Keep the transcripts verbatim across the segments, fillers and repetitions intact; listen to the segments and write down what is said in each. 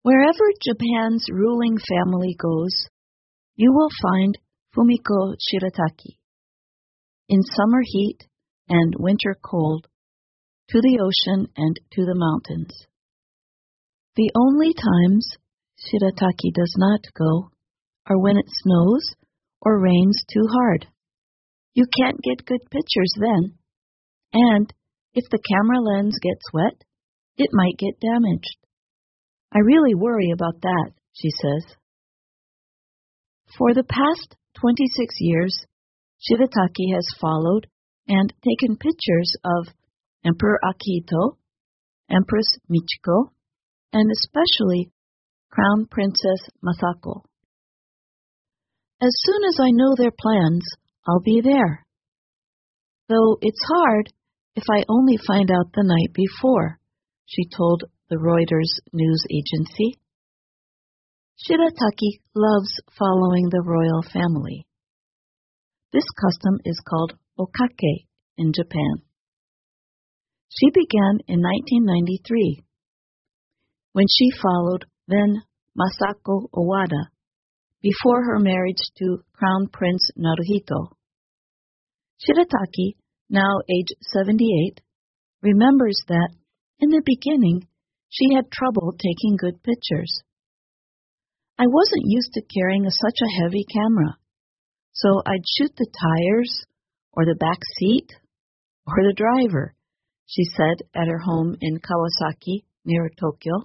Wherever Japan's ruling family goes, you will find Fumiko Shirataki. In summer heat and winter cold, to the ocean and to the mountains. The only times Shirataki does not go are when it snows or rains too hard. You can't get good pictures then, and if the camera lens gets wet, it might get damaged. I really worry about that, she says. For the past twenty-six years, Shirataki has followed and taken pictures of Emperor Akihito, Empress Michiko, and especially Crown Princess Masako. As soon as I know their plans, I'll be there. Though it's hard if I only find out the night before, she told the Reuters news agency. Shirataki loves following the royal family. This custom is called okake in Japan. She began in nineteen ninety-three, when she followed then Masako Owada, before her marriage to Crown Prince Naruhito. Shirataki, now age seventy-eight, remembers that, in the beginning, she had trouble taking good pictures. I wasn't used to carrying a, such a heavy camera, so I'd shoot the tires, or the back seat, or the driver, she said at her home in Kawasaki, near Tokyo.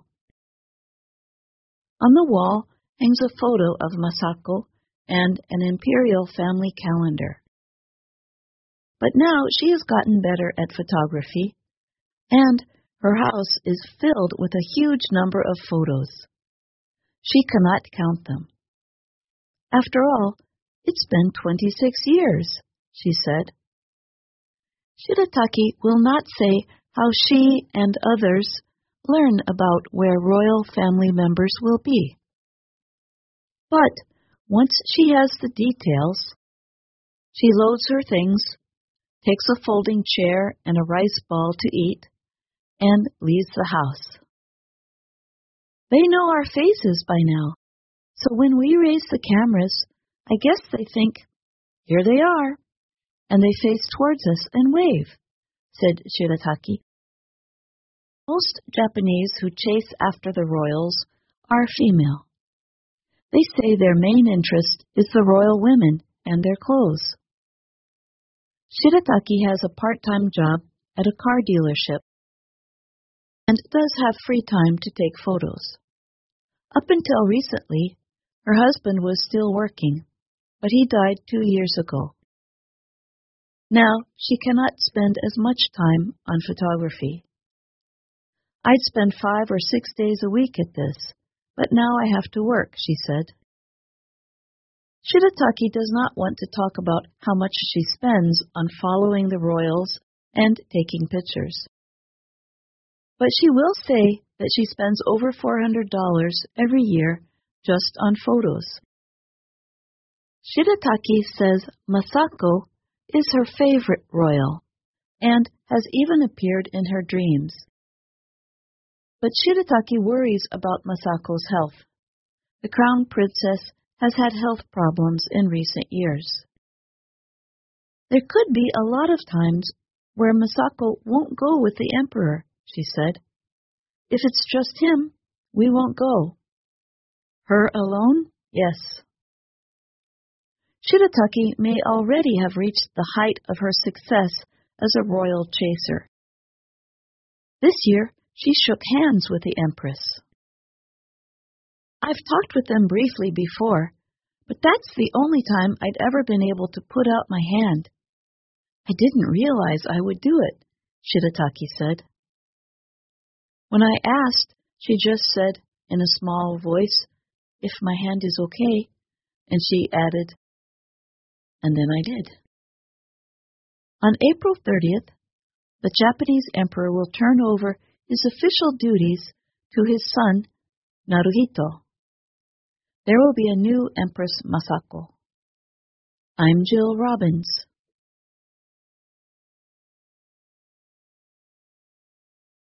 On the wall hangs a photo of Masako and an imperial family calendar. But now she has gotten better at photography, and her house is filled with a huge number of photos. She cannot count them. After all, it's been twenty-six years, she said. Shirataki will not say how she and others learn about where royal family members will be. But once she has the details, she loads her things, takes a folding chair and a rice ball to eat, and leaves the house. They know our faces by now, so when we raise the cameras, I guess they think, here they are, and they face towards us and wave, said Shirataki. Most Japanese who chase after the royals are female. They say their main interest is the royal women and their clothes. Shirataki has a part-time job at a car dealership and does have free time to take photos. Up until recently, her husband was still working, but he died two years ago. Now she cannot spend as much time on photography. I'd spend five or six days a week at this, but now I have to work, she said. Shirataki does not want to talk about how much she spends on following the royals and taking pictures. But she will say that she spends over four hundred dollars every year just on photos. Shirataki says Masako is her favorite royal and has even appeared in her dreams. But Shirataki worries about Masako's health. The crown princess has had health problems in recent years. There could be a lot of times where Masako won't go with the emperor, she said. If it's just him, we won't go. Her alone? Yes. Shirataki may already have reached the height of her success as a royal chaser. This year, she shook hands with the empress. I've talked with them briefly before, but that's the only time I'd ever been able to put out my hand. I didn't realize I would do it, Shirataki said. When I asked, she just said, in a small voice, if my hand is okay, and she added, and then I did. On April thirtieth, the Japanese emperor will turn over his official duties to his son, Naruhito. There will be a new Empress Masako. I'm Jill Robbins.